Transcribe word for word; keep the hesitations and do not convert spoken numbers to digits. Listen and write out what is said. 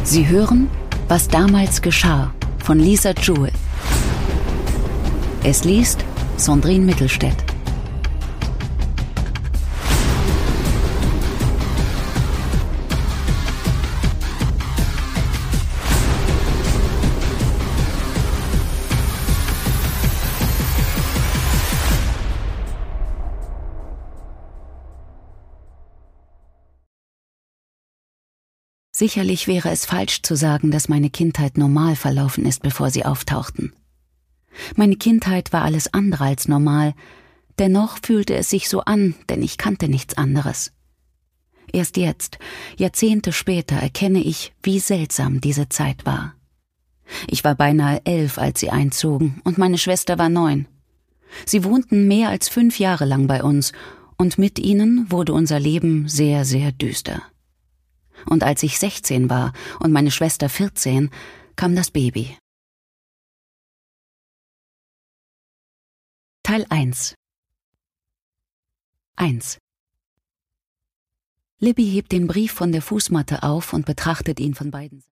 Sie hören »Was damals geschah« von Lisa Jewell. Es liest Sandrine Mittelstädt. Sicherlich wäre es falsch zu sagen, dass meine Kindheit normal verlaufen ist, bevor sie auftauchten. Meine Kindheit war alles andere als normal, dennoch fühlte es sich so an, denn ich kannte nichts anderes. Erst jetzt, Jahrzehnte später, erkenne ich, wie seltsam diese Zeit war. Ich war beinahe elf, als sie einzogen, und meine Schwester war neun. Sie wohnten mehr als fünf Jahre lang bei uns, und mit ihnen wurde unser Leben sehr, sehr düster. Und als ich sechzehn war und meine Schwester vierzehn, kam das Baby. Teil eins. eins. Libby hebt den Brief von der Fußmatte auf und betrachtet ihn von beiden Seiten.